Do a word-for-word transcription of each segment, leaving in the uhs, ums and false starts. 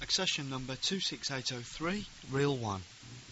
Accession number two six eight oh three, reel one.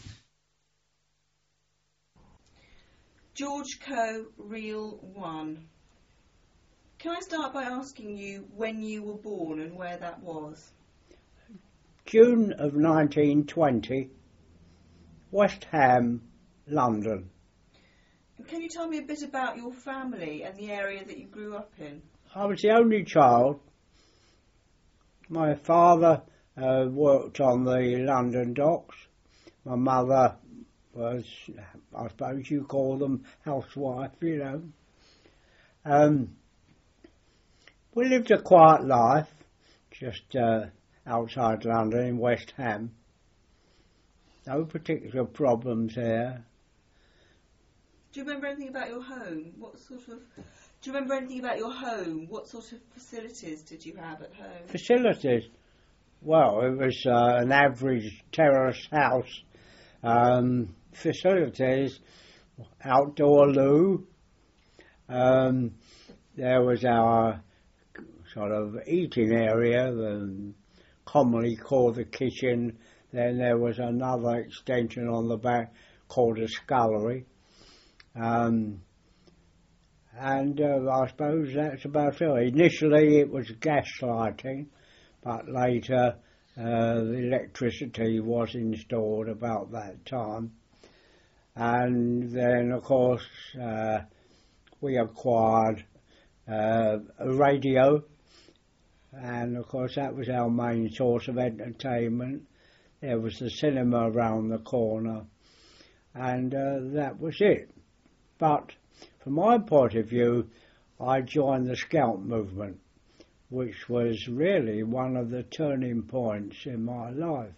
George Coe, reel one. Can I start by asking you when you were born and where that was? June of nineteen twenty, West Ham, London. And can you tell me a bit about your family and the area that you grew up in? I was the only child. My father uh, worked on the London docks. My mother was, I suppose you call them, housewife, you know. Um, we lived a quiet life, just uh, outside London in West Ham. No particular problems there. Do you remember anything about your home? What sort of... Do you remember anything about your home? What sort of facilities did you have at home? Facilities? Well, it was uh, an average terrace house. Um, facilities, outdoor loo. Um, there was our sort of eating area, um, commonly called the kitchen. Then there was another extension on the back called a scullery. Um, and uh, I suppose that's about it. Initially it was gas lighting, but later uh, the electricity was installed about that time. And then of course uh, we acquired uh, a radio, and of course that was our main source of entertainment. There was the cinema around the corner, and uh, that was it. But from my point of view, I joined the Scout movement, which was really one of the turning points in my life.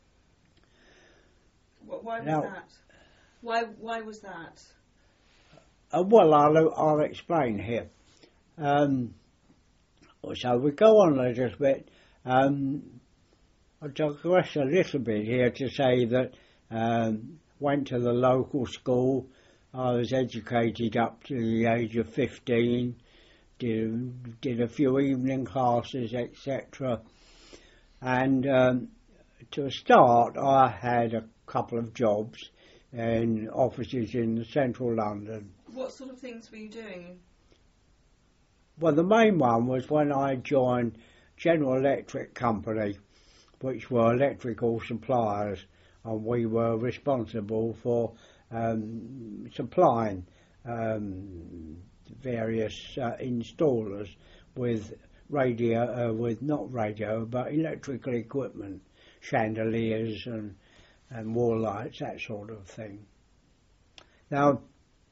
Why was now, that? Why why was that? Uh, well, I'll, I'll explain here. Um, so we go on a little bit. Um, I'll digress a little bit here to say that um, went to the local school. I was educated up to the age of fifteen, did, did a few evening classes, et cetera. And um, to start, I had a couple of jobs in offices in central London. What sort of things were you doing? Well, the main one was when I joined General Electric Company, which were electrical suppliers, and we were responsible for um, supplying um, various uh, installers with radio, uh, with not radio, but electrical equipment, chandeliers and, and wall lights, that sort of thing. Now,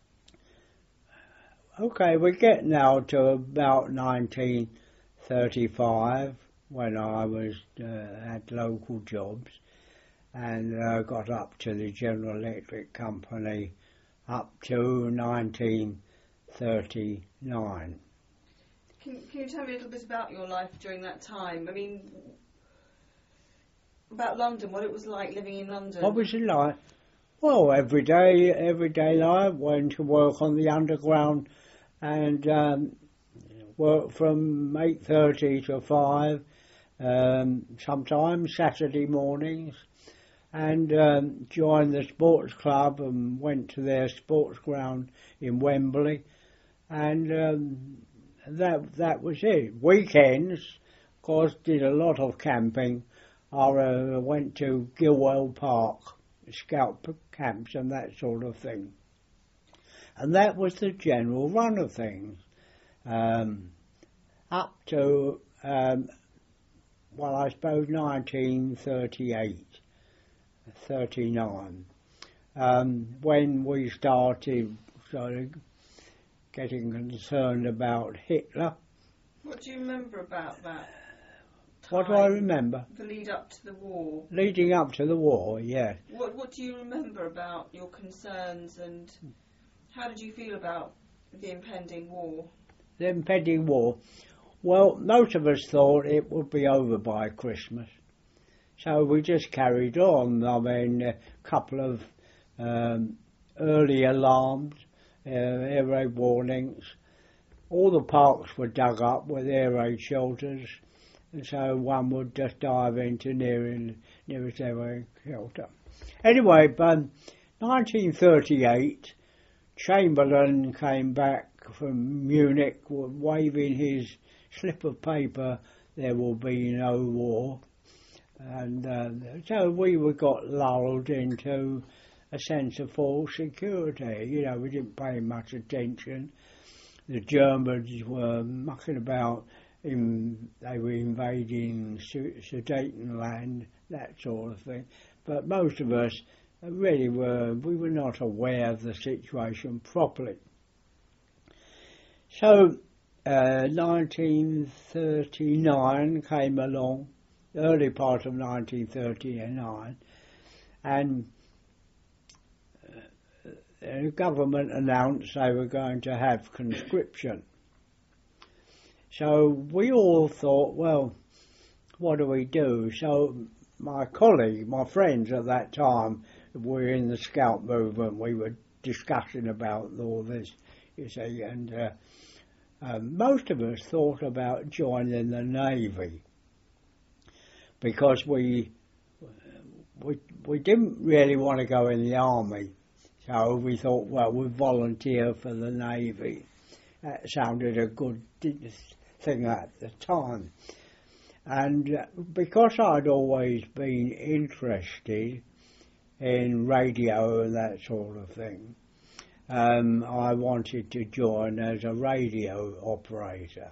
okay, we get now to about nineteen thirty-five, when I was uh, had local jobs, and uh, got up to the General Electric Company up to nineteen thirty-nine. Can, can you tell me a little bit about your life during that time? I mean, about London, what it was like living in London. What was it like? Well, every day, every day life, went to work on the underground and um, worked from eight thirty to five, um, sometimes Saturday mornings, and um, joined the sports club and went to their sports ground in Wembley, and um, that that was it. Weekends, of course, did a lot of camping. I uh, went to Gilwell Park, scout camps and that sort of thing. And that was the general run of things. Um, up to, um, well, I suppose nineteen thirty-eight, thirty-nine, um, when we started sort of getting concerned about Hitler. What do you remember about that time? What do I remember? The lead up to the war. Leading up to the war, yeah. What What do you remember about your concerns, and how did you feel about the impending war? The impending war. Well, most of us thought it would be over by Christmas. So we just carried on. I mean, a couple of um, early alarms, uh, air raid warnings. All the parks were dug up with air raid shelters, and so one would just dive into near nearest airway shelter. Anyway, but nineteen thirty-eight, Chamberlain came back from Munich waving his slip of paper, "There will be no war." And uh, so we were got lulled into a sense of false security. You know, we didn't pay much attention. The Germans were mucking about, in, they were invading Sudetenland, that sort of thing. But most of us really were, we were not aware of the situation properly. So, uh, nineteen thirty-nine came along, early part of nineteen thirty-nine, and uh, the government announced they were going to have conscription. So we all thought, well, what do we do? So my colleague, my friends at that time, were in the Scout movement. We were discussing about all this, you see, and uh, um, most of us thought about joining the Navy, because we we we didn't really want to go in the army, so we thought, well, we'd volunteer for the Navy. That sounded a good thing at the time, and uh, because I'd always been interested in radio and that sort of thing, um, I wanted to join as a radio operator.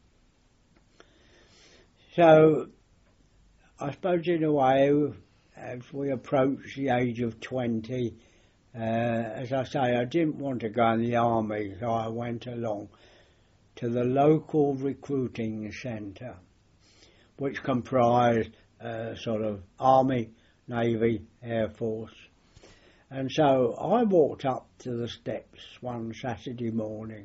So I suppose in a way, as we approached the age of twenty, uh, as I say, I didn't want to go in the army, so I went along to the local recruiting centre, which comprised uh, sort of Army, Navy, Air Force. And so I walked up to the steps one Saturday morning,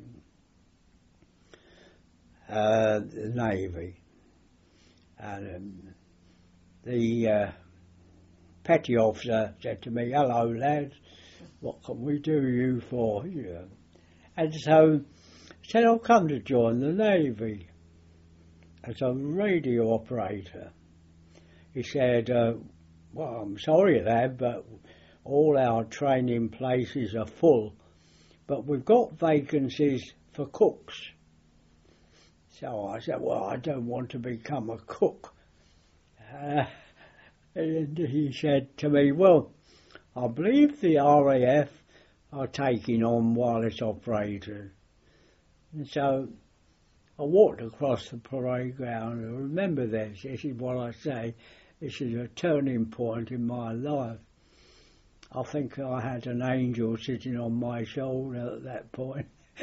uh, the Navy, and um, the uh, petty officer said to me, "Hello, lads, what can we do you for?" Yeah. And so I said, "I've come to join the Navy as a radio operator." He said, uh, "Well, I'm sorry, lad, but all our training places are full, but we've got vacancies for cooks." So I said, "Well, I don't want to become a cook." Uh, and he said to me, "Well, I believe the R A F are taking on wireless operators." And so I walked across the parade ground, and remember this, this is what I say, this is a turning point in my life. I think I had an angel sitting on my shoulder at that point.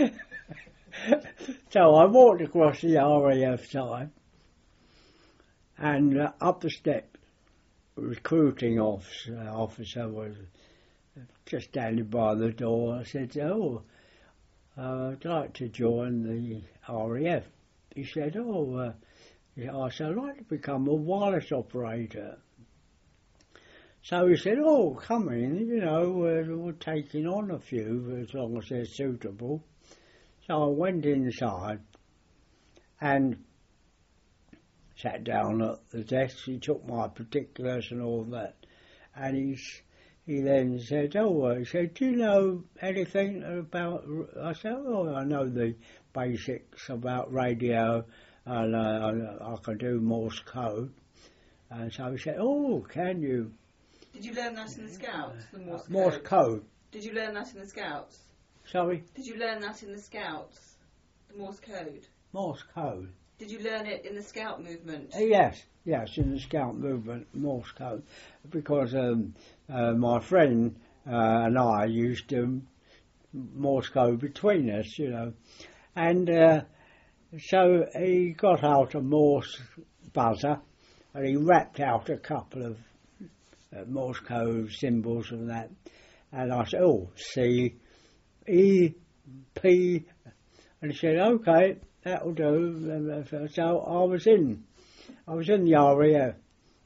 So I walked across the R A F side, and uh, up the steps, recruiting officer, officer was just standing by the door. I said, "Oh, uh, I'd like to join the R A F." He said, "Oh, uh, I said, I'd like to become a wireless operator." So he said, "Oh, come in, you know, we're, we're taking on a few as long as they're suitable." So I went inside and sat down at the desk. He took my particulars and all that, and he he then said, "Oh," uh, he said, "do you know anything about?" I said, "Oh, I know the basics about radio, and uh, I can do Morse code." And so he said, "Oh, can you?" Did you learn that in the Scouts, the Morse code? Morse code. Did you learn that in the Scouts? Sorry? Did you learn that in the Scouts, the Morse code? Morse code. Did you learn it in the Scout movement? Uh, yes, yes, in the Scout movement, Morse code, because um, uh, my friend uh, and I used to Morse code between us, you know, and uh, so he got out a Morse buzzer, and he rapped out a couple of uh, Morse code symbols and that, and I said, "Oh, C, E, P," and he said, "Okay, that'll do." So I was in, I was in the R A F.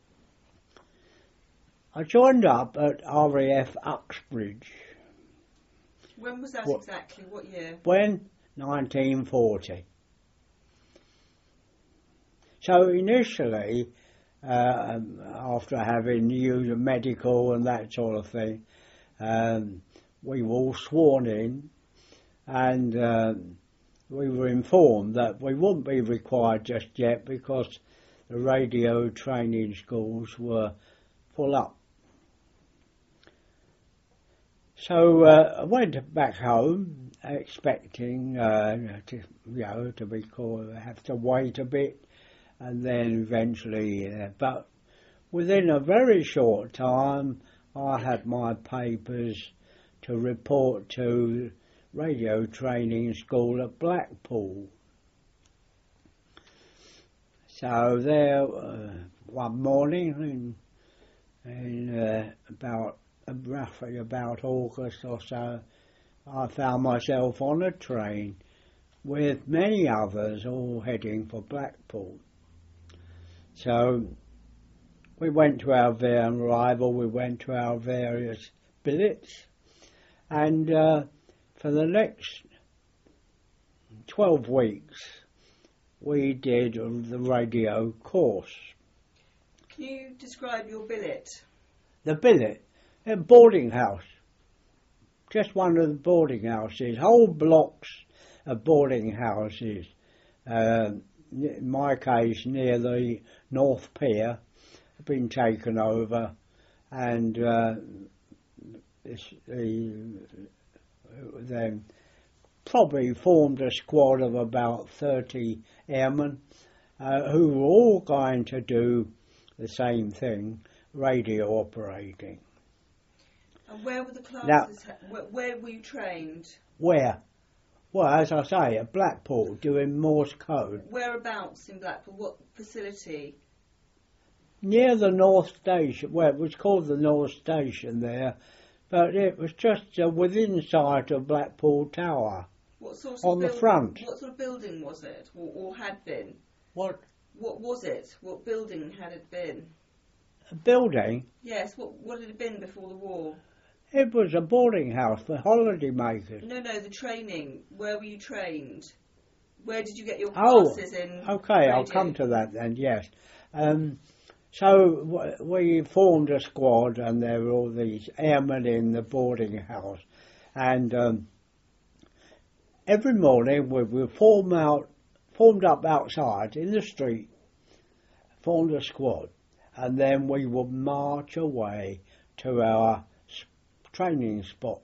I joined up at R A F Uxbridge. When was that what, exactly? What year? When? nineteen forty. So initially, uh, after having used medical and that sort of thing, um, we were all sworn in, and uh, we were informed that we wouldn't be required just yet because the radio training schools were full up. So uh, I went back home expecting uh, to, you know, to be called, have to wait a bit, and then eventually, uh, but within a very short time, I had my papers to report to radio training school at Blackpool. So there, uh, one morning, in, in uh, about roughly about August or so, I found myself on a train with many others all heading for Blackpool. So we went to our van arrival, we went to our various billets, and uh, for the next twelve weeks we did the radio course. Can you describe your billet? The billet, a boarding house, just one of the boarding houses, whole blocks of boarding houses. Uh, in my case, near the North Pier, have been taken over, and uh, this, the, then probably formed a squad of about thirty airmen uh, who were all going to do the same thing, radio operating. And where were the classes? Now, where, where were you trained? Where? Well, as I say, at Blackpool, doing Morse code. Whereabouts in Blackpool? What facility? Near the North Station. Well, it was called the North Station there, but it was just uh, within sight of Blackpool Tower. What sort of on the build- front. What sort of building was it, or, or had been? What? What was it? What building had it been? A building? Yes. What What had it been before the war? It was a boarding house for holiday makers. No, no. The training. Where were you trained? Where did you get your Oh, classes in? okay, radio? I'll come to that then, yes. Um, so w- we formed a squad, and there were all these airmen in the boarding house. And um, every morning we would form out, formed up outside in the street, formed a squad, and then we would march away to our s- training spot.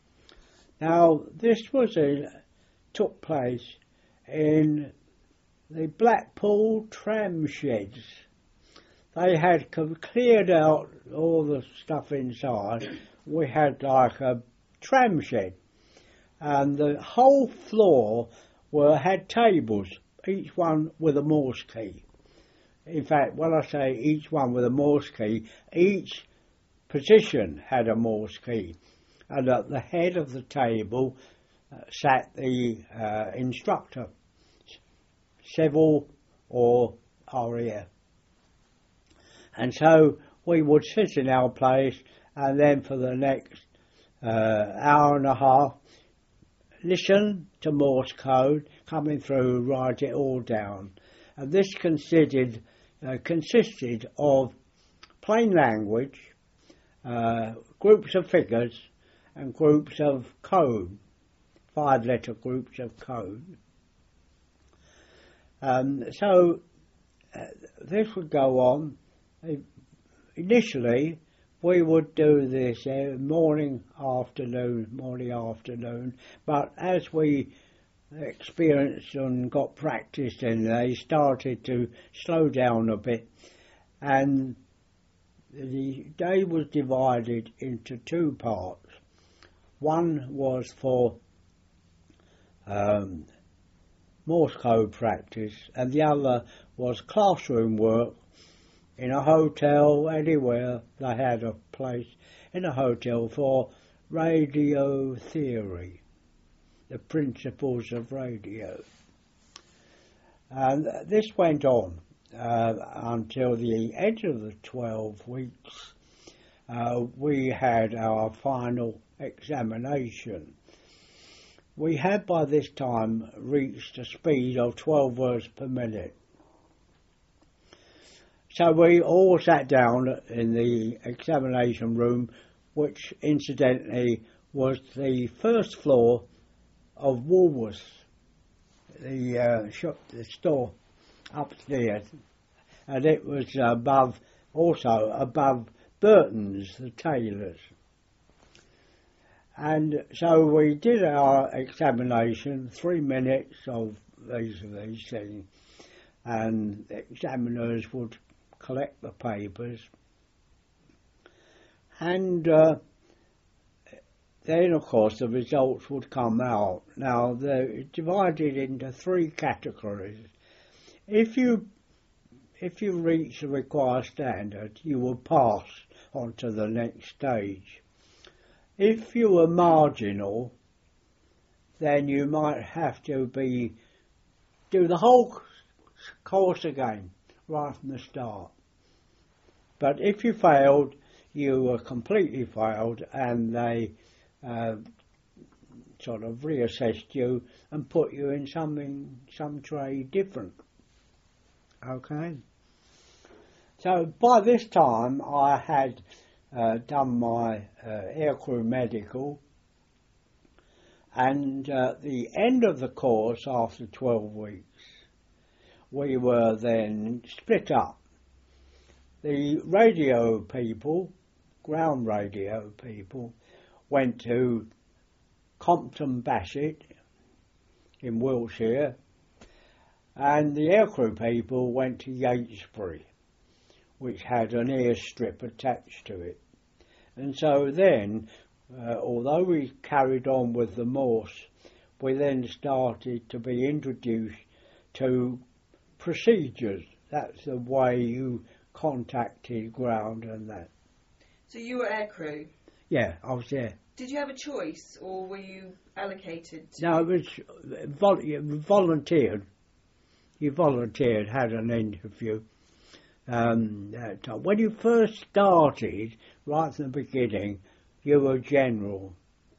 Now, this was a, took place in the Blackpool tram sheds. They had co- cleared out all the stuff inside. We had like a tram shed, and the whole floor were had tables, each one with a Morse key. In fact, when I say each one with a Morse key, each position had a Morse key, and at the head of the table uh, sat the uh, instructor, civil or R A F. And so we would sit in our place, and then for the next uh, hour and a half, listen to Morse code coming through, write it all down. And this consisted, uh, consisted of plain language, uh, groups of figures, and groups of code, five-letter groups of code. Um, so uh, this would go on. Initially, we would do this uh, morning, afternoon, morning, afternoon, but as we experienced and got practiced in, they started to slow down a bit, and the day was divided into two parts. One was for um, Morse code practice, and the other was classroom work in a hotel, anywhere they had a place in a hotel for radio theory, the principles of radio. And this went on uh, until the end of the twelve weeks. Uh, we had our final examination. We had by this time reached a speed of twelve words per minute. So we all sat down in the examination room, which incidentally was the first floor of Woolworths, the uh, shop, the store upstairs, and it was above, also above Burton's, the tailors. And so we did our examination, three minutes of these of these things, and the examiners would collect the papers, and uh, then of course the results would come out. Now they're divided into three categories. If you if you reach the required standard, you will pass on to the next stage. If you were marginal, then you might have to be do the whole course again, right from the start. But if you failed, you were completely failed, and they uh, sort of reassessed you and put you in something, some trade different. Okay. So by this time, I had uh, done my uh, aircrew medical, and uh, at the end of the course, after twelve weeks, we were then split up. The radio people, ground radio people, went to Compton Bassett in Wiltshire, and the aircrew people went to Yatesbury, which had an airstrip attached to it. And so then, uh, although we carried on with the Morse, we then started to be introduced to procedures. That's the way you contacted ground and that. So you were aircrew? Yeah, I was there. Did you have a choice, or were you allocated to... No, it was vol- you volunteered. You volunteered, had an interview. Um, that time. When you first started, right from the beginning, you were general.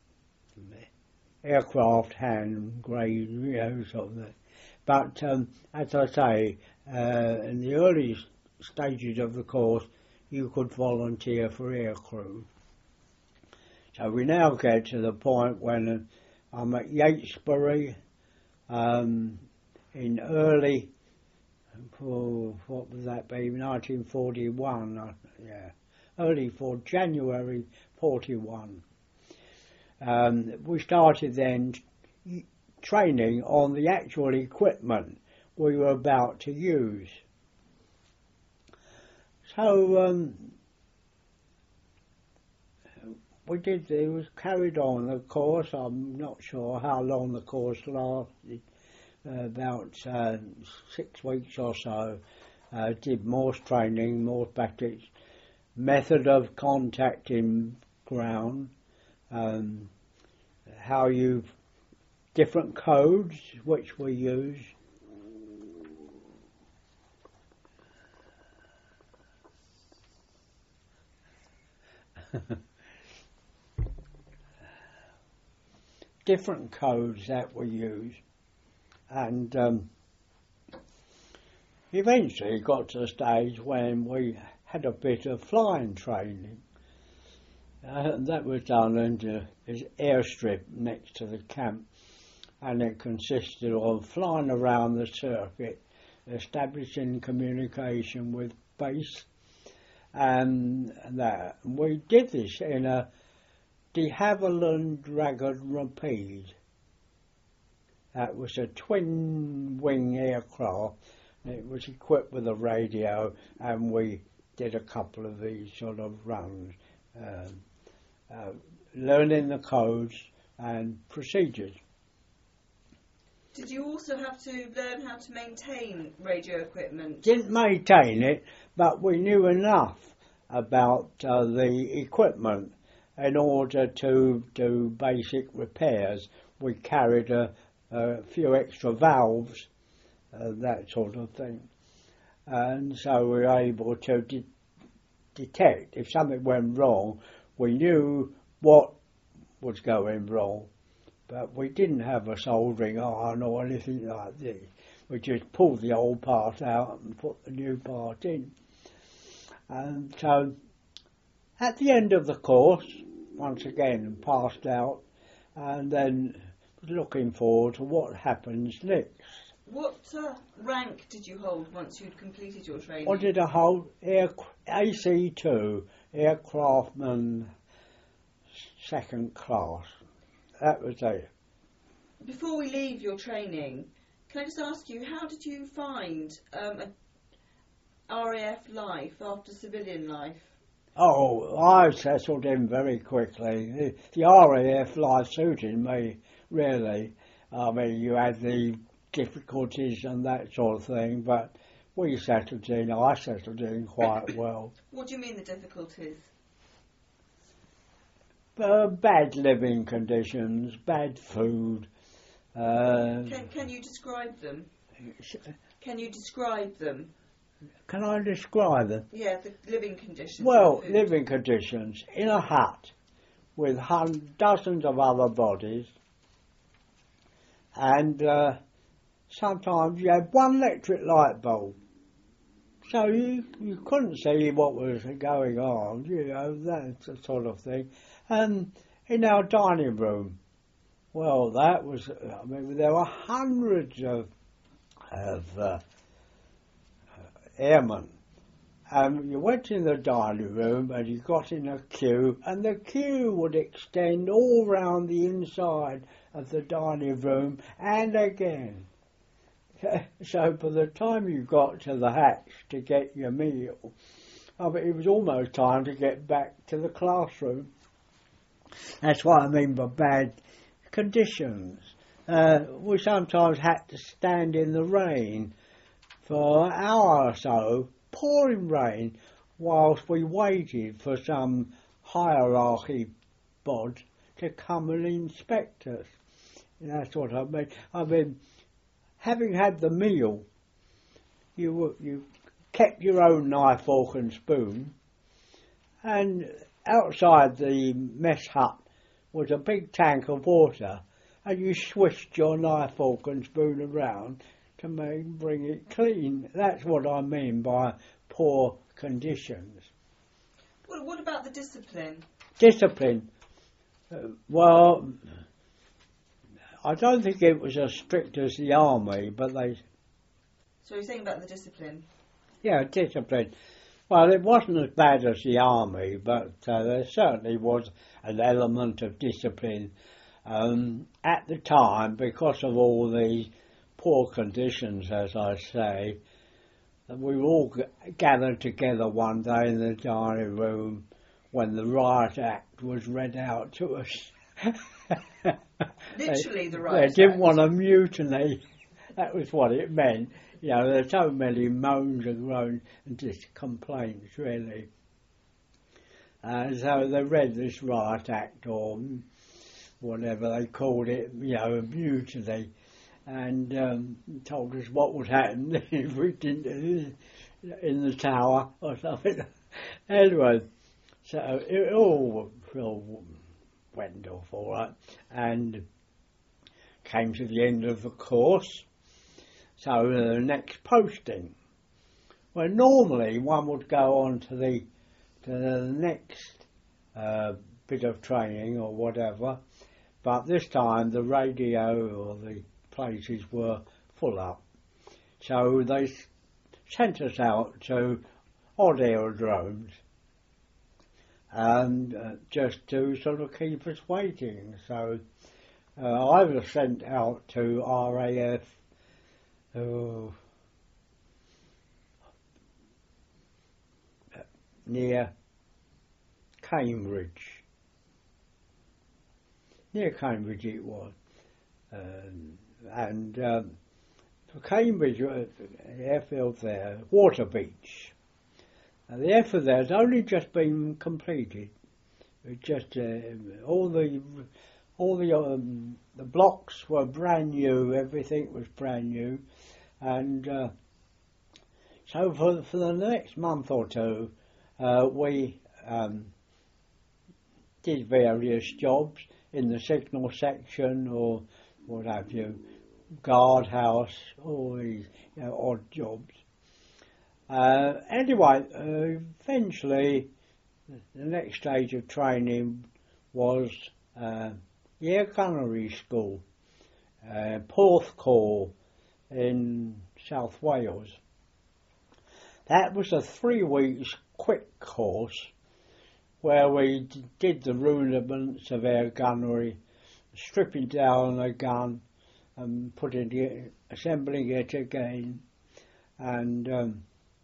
Aircraft hand grade, you know, sort of that. But um, as I say, uh, in the early stages of the course, you could volunteer for aircrew. So we now get to the point when I'm at Yatesbury um, in early, oh, what would that be, nineteen forty-one, uh, yeah, early for January forty-one. Um, we started then training on the actual equipment we were about to use. So um, we did, it was carried on the course. I'm not sure how long the course lasted, uh, about uh, six weeks or so. Uh, did Morse training, Morse batteries, method of contacting ground, um, how you, different codes which we use. Different codes that we use, and um, eventually got to a stage when we had a bit of flying training. Uh, that was done in this airstrip next to the camp, and it consisted of flying around the circuit, establishing communication with base, and that. We did this in a de Havilland Dragon Rapide. That was a twin-wing aircraft. It was equipped with a radio, and we did a couple of these sort of runs, um, uh, learning the codes and procedures. Did you also have to learn how to maintain radio equipment? Didn't maintain it, but we knew enough about uh, the equipment in order to do basic repairs. We carried a, a few extra valves, uh, that sort of thing. And so we were able to de- detect if something went wrong. We knew what was going wrong, but we didn't have a soldering iron or anything like this. We just pulled the old part out and put the new part in. And so at the end of the course, once again passed out, and then looking forward to what happens next. What uh, rank did you hold once you'd completed your training? I did a whole air, A C two, aircraftman second class. That was it. Before we leave your training, can I just ask you, how did you find um, a R A F life after civilian life? Oh, I settled in very quickly. The, the R A F life suited me, really. I mean, you had the difficulties and that sort of thing, but we settled in, I settled in quite well. What do you mean the difficulties? Uh, bad living conditions, bad food. Uh, Can, can you describe them? Can you describe them? Can I describe them? Yeah, the living conditions. Well, and food. living conditions in a hut with hun- dozens of other bodies, and uh, sometimes you had one electric light bulb, so you you couldn't see what was going on, you know, that sort of thing. And in our dining room, well, that was, I mean, there were hundreds of of uh, airmen. Um, you went in the dining room and you got in a queue, and the queue would extend all round the inside of the dining room and again. So by the time you got to the hatch to get your meal, I mean, it was almost time to get back to the classroom. That's what I mean by bad conditions. Uh, we sometimes had to stand in the rain for an hour or so, pouring rain, whilst we waited for some hierarchy bod to come and inspect us. And that's what I mean. I mean, having had the meal, you you kept your own knife, fork and spoon, and outside the mess hut was a big tank of water, and you swished your knife, fork and spoon around to make, bring it clean. That's what I mean by poor conditions. Well, what about the discipline? Discipline. Uh, well, I don't think it was as strict as the army, but they... So you're saying about the discipline? Yeah, discipline. Well, it wasn't as bad as the army, but uh, there certainly was an element of discipline um, at the time because of all the poor conditions, as I say. We were all g- gathered together one day in the dining room when the Riot Act was read out to us. Literally they, the Riot They didn't Act. want a mutiny. That was what it meant. You know, there's so many moans and groans and just complaints, really. Uh, so they read this Riot Act, or whatever they called it, you know, a mutiny, and um, told us what would happen if we didn't in the tower or something. Anyway, so it all, all went off all right, and came to the end of the course. So the next posting, well, normally one would go on to the to the next uh, bit of training or whatever, but this time the radio or the places were full up. So they sent us out to odd aerodromes, and uh, just to sort of keep us waiting. So uh, I was sent out to R A F. Oh, near Cambridge. Near Cambridge it was. Um, and um, for Cambridge, uh, the airfield there, Waterbeach. And the airfield there had only just been completed. It just uh, all the all the um, the blocks were brand new. Everything was brand new. And uh, so for, for the next month or two, uh, we um, did various jobs in the signal section or what have you, guardhouse, all these, you know, odd jobs. Uh, anyway, uh, eventually, the next stage of training was uh, Air Gunnery School, uh, Porthcawl in South Wales. That was a three weeks quick course where we d- did the rudiments of air gunnery, stripping down a gun and putting it, assembling it again. And um,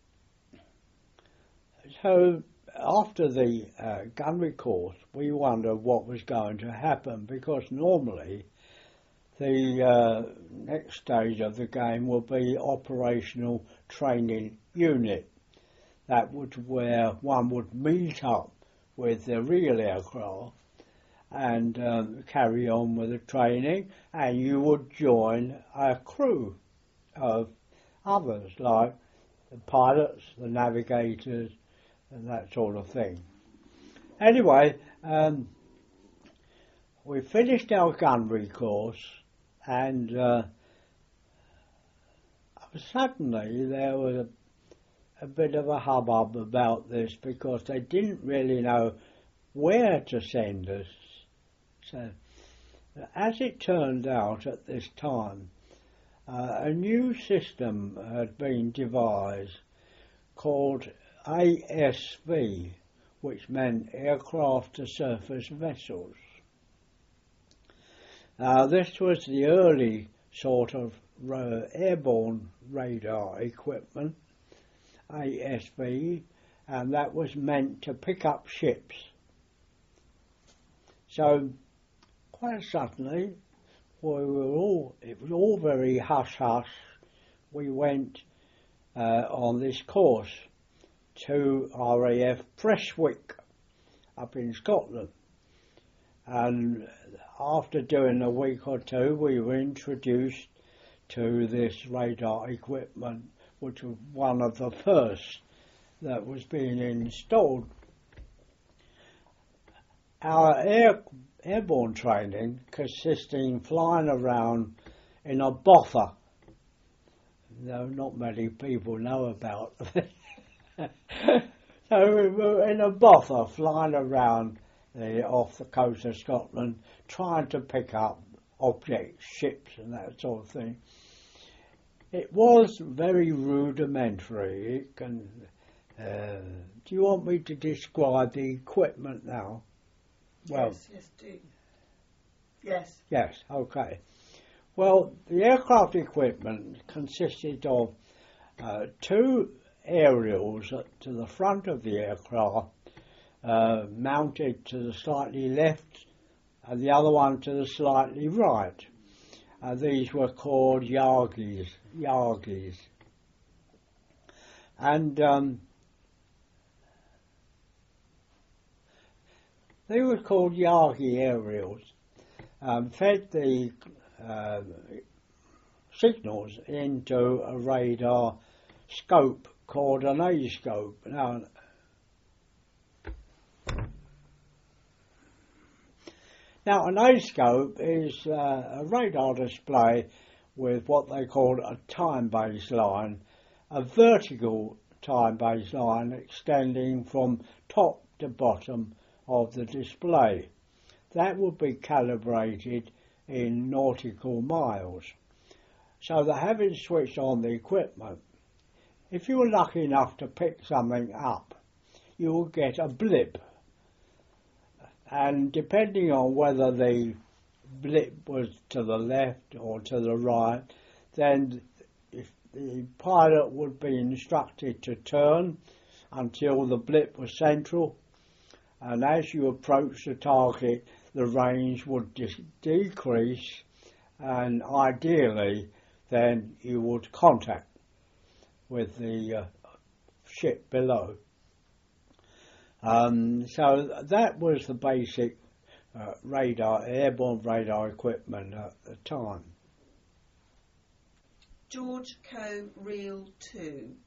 so after the uh, gunnery course, we wondered what was going to happen, because normally the uh, next stage of the game would be operational training unit. That would where one would meet up with the real aircraft and um, carry on with the training, and you would join a crew of others, like the pilots, the navigators, and that sort of thing. Anyway, um, we finished our gunnery course, and uh, suddenly there was a, a bit of a hubbub about this, because they didn't really know where to send us. So, as it turned out at this time, uh, a new system had been devised called A S V, which meant Aircraft to Surface Vessels. Uh, this was the early sort of uh, airborne radar equipment, A S V, and that was meant to pick up ships. So, quite suddenly, we were all, it was all very hush-hush. We went uh, on this course to R A F Prestwick up in Scotland. And after doing a week or two, we were introduced to this radar equipment, which was one of the first that was being installed. Our air, airborne training consisting flying around in a boffer. No, not many people know about it. So we were in a boffer flying around the, off the coast of Scotland, trying to pick up objects, ships and that sort of thing. It was very rudimentary. It can, uh, do you want me to describe the equipment now? Well, yes, yes, do. Yes. Yes, okay. Well, the aircraft equipment consisted of uh, two aerials to the front of the aircraft, uh, mounted to the slightly left and the other one to the slightly right. Uh, these were called Yagis. Yagis. And um, they were called Yagi aerials, um, fed the uh, signals into a radar scope called an A-scope. Now, now an A-scope is uh, a radar display with what they call a time baseline, a vertical time baseline extending from top to bottom of the display. That would be calibrated in nautical miles. So that having switched on the equipment, if you were lucky enough to pick something up, you would get a blip. And depending on whether the blip was to the left or to the right, then if the pilot would be instructed to turn until the blip was central, and as you approach the target, the range would de- decrease, and ideally then you would contact with the uh, ship below. Um, so that was the basic uh, radar, airborne radar equipment at the time. George Co. Reel two.